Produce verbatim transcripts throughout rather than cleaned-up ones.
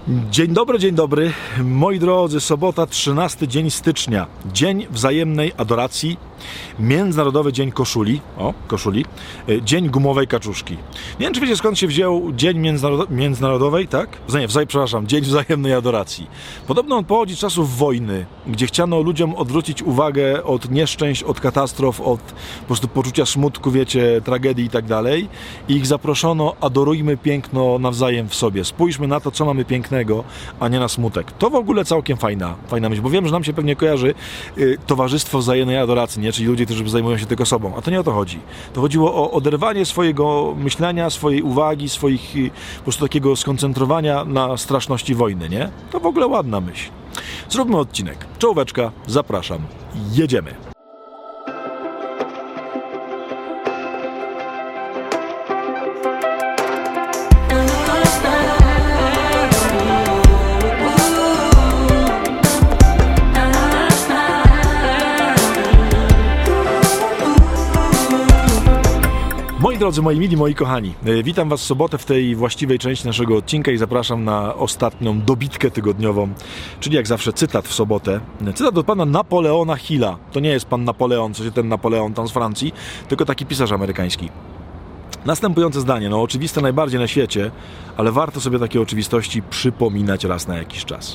Dzień dobry, dzień dobry. Moi drodzy, sobota, trzynasty dzień stycznia. Dzień wzajemnej adoracji. Międzynarodowy Dzień Koszuli. O, koszuli. Dzień gumowej kaczuszki. Nie wiem, czy wiecie, skąd się wziął Dzień Międzynarod- Międzynarodowej, tak? Nie, wzaj, przepraszam, Dzień Wzajemnej Adoracji. Podobno on pochodzi z czasów wojny, gdzie chciano ludziom odwrócić uwagę od nieszczęść, od katastrof, od po prostu poczucia smutku, wiecie, tragedii i tak dalej. I ich zaproszono, adorujmy piękno nawzajem w sobie. Spójrzmy na to, co mamy pięknego, a nie na smutek. To w ogóle całkiem fajna, fajna myśl, bo wiem, że nam się pewnie kojarzy y, towarzystwo wzajemnej adoracji, nie? Czyli ludzie, którzy zajmują się tylko sobą. A to nie o to chodzi. To chodziło o oderwanie swojego myślenia, swojej uwagi, swoich y, po prostu takiego skoncentrowania na straszności wojny, nie? To w ogóle ładna myśl. Zróbmy odcinek. Czołóweczka, zapraszam. Jedziemy. Moi drodzy, moi mili, moi kochani, witam Was w sobotę w tej właściwej części naszego odcinka i zapraszam na ostatnią dobitkę tygodniową, czyli jak zawsze cytat w sobotę. Cytat od pana Napoleona Hilla. To nie jest pan Napoleon, co się ten Napoleon tam z Francji, tylko taki pisarz amerykański. Następujące zdanie, no oczywiste najbardziej na świecie, ale warto sobie takie oczywistości przypominać raz na jakiś czas.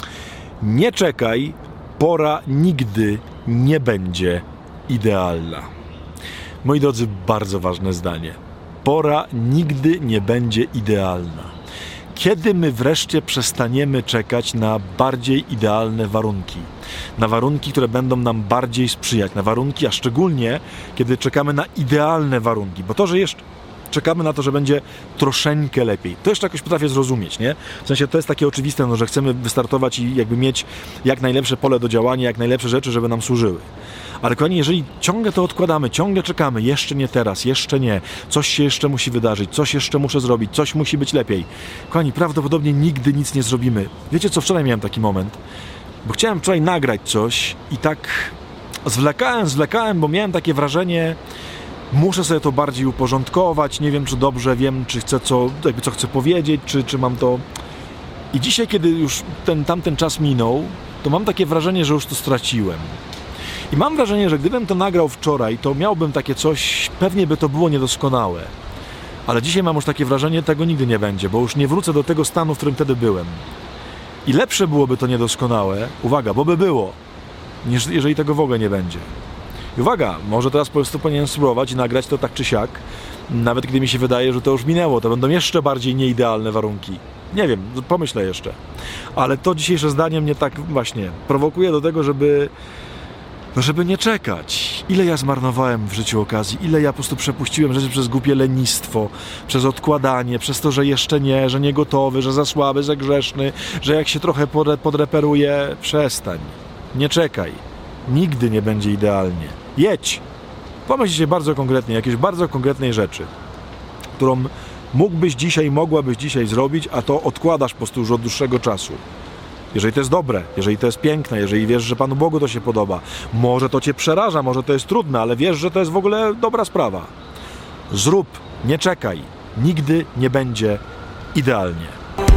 Nie czekaj, pora nigdy nie będzie idealna. Moi drodzy, bardzo ważne zdanie. Pora nigdy nie będzie idealna. Kiedy my wreszcie przestaniemy czekać na bardziej idealne warunki? Na warunki, które będą nam bardziej sprzyjać. Na warunki, a szczególnie kiedy czekamy na idealne warunki. Bo to, że jeszcze czekamy na to, że będzie troszeczkę lepiej. To jeszcze jakoś potrafię zrozumieć, nie? W sensie to jest takie oczywiste, no, że chcemy wystartować i jakby mieć jak najlepsze pole do działania, jak najlepsze rzeczy, żeby nam służyły. Ale kochani, jeżeli ciągle to odkładamy, ciągle czekamy, jeszcze nie teraz, jeszcze nie, coś się jeszcze musi wydarzyć, coś jeszcze muszę zrobić, coś musi być lepiej. Kochani, prawdopodobnie nigdy nic nie zrobimy. Wiecie co, wczoraj miałem taki moment, bo chciałem wczoraj nagrać coś i tak zwlekałem, zwlekałem, bo miałem takie wrażenie, muszę sobie to bardziej uporządkować, nie wiem czy dobrze wiem, czy chcę co, jakby co chcę powiedzieć, czy, czy mam to... I dzisiaj, kiedy już ten tamten czas minął, to mam takie wrażenie, że już to straciłem. I mam wrażenie, że gdybym to nagrał wczoraj, to miałbym takie coś, pewnie by to było niedoskonałe. Ale dzisiaj mam już takie wrażenie, tego nigdy nie będzie, bo już nie wrócę do tego stanu, w którym wtedy byłem. I lepsze byłoby to niedoskonałe, uwaga, bo by było, niż jeżeli tego w ogóle nie będzie. I uwaga, może teraz po prostu powinienem spróbować i nagrać to tak czy siak, nawet gdy mi się wydaje, że to już minęło, to będą jeszcze bardziej nieidealne warunki. Nie wiem, pomyślę jeszcze. Ale to dzisiejsze zdanie mnie tak właśnie prowokuje do tego, żeby... No żeby nie czekać. Ile ja zmarnowałem w życiu okazji, ile ja po prostu przepuściłem rzeczy przez głupie lenistwo, przez odkładanie, przez to, że jeszcze nie, że nie gotowy, że za słaby, za grzeszny, że jak się trochę podreperuje, przestań. Nie czekaj. Nigdy nie będzie idealnie. Jedź. Pomyśl się bardzo konkretnie, jakiejś bardzo konkretnej rzeczy, którą mógłbyś dzisiaj, mogłabyś dzisiaj zrobić, a to odkładasz po prostu już od dłuższego czasu. Jeżeli to jest dobre, jeżeli to jest piękne, jeżeli wiesz, że Panu Bogu to się podoba, może to Cię przeraża, może to jest trudne, ale wiesz, że to jest w ogóle dobra sprawa. Zrób, nie czekaj, nigdy nie będzie idealnie.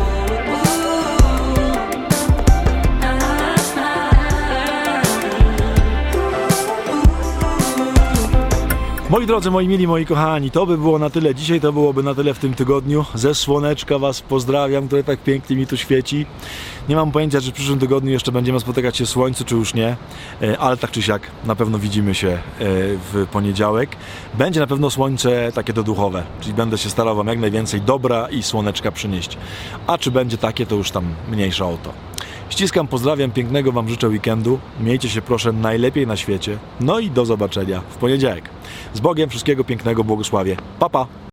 Moi drodzy, moi mili, moi kochani, to by było na tyle dzisiaj, to byłoby na tyle w tym tygodniu. Ze słoneczka Was pozdrawiam, które tak pięknie mi tu świeci. Nie mam pojęcia, czy w przyszłym tygodniu jeszcze będziemy spotykać się w słońcu, czy już nie, ale tak czy siak na pewno widzimy się w poniedziałek. Będzie na pewno słońce takie doduchowe, czyli będę się starał Wam jak najwięcej dobra i słoneczka przynieść. A czy będzie takie, to już tam mniejsza o to. Ściskam, pozdrawiam, pięknego Wam życzę weekendu. Miejcie się proszę najlepiej na świecie. No i do zobaczenia w poniedziałek. Z Bogiem, wszystkiego pięknego, błogosławię. Pa, pa!